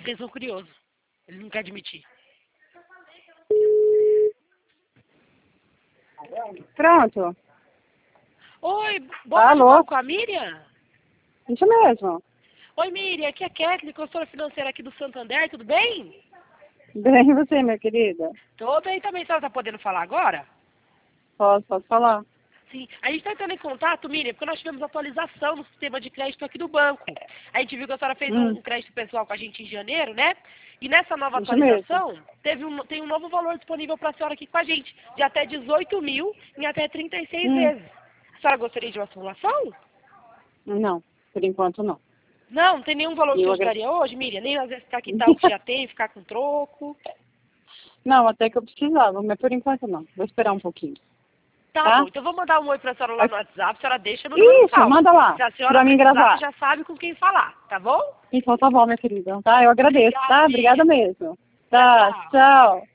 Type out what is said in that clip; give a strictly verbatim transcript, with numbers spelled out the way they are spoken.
Eles são curiosos. Ele não quer admitir. Pronto. Oi, boa Alô? tarde, com a Miriam? Isso mesmo. Oi, Miriam, aqui é a Kathleen, consultora financeira aqui do Santander, tudo bem? Bem, e você, minha querida? Tô bem também, a senhora tá podendo falar agora? Posso, posso falar? Sim, a gente está entrando em contato, Miriam, porque nós tivemos atualização no sistema de crédito aqui do banco. A gente viu que a senhora fez Hum. um crédito pessoal com a gente em janeiro, né? E nessa nova Isso mesmo. atualização, teve um, tem um novo valor disponível para a senhora aqui com a gente, de até dezoito mil em até trinta e seis Hum. vezes. A senhora gostaria de uma simulação? Não, por enquanto não. Não, não tem nenhum valor que Eu eu agra- ajudaria hoje, Miriam? Nem às vezes ficar quitar o que já tem, ficar com troco. Não, até que eu precisava, mas por enquanto não. Vou esperar um pouquinho. Tá, Tá? bom, então eu vou mandar um oi pra senhora lá no WhatsApp, a senhora deixa no Isso, número salvo. manda lá, Se a senhora pra mim precisar, gravar. já sabe com quem falar, tá bom? Então tá bom, minha querida. Tá, eu agradeço, Obrigada, tá? Obrigada Miriam. mesmo. Tá, Tchau. tchau.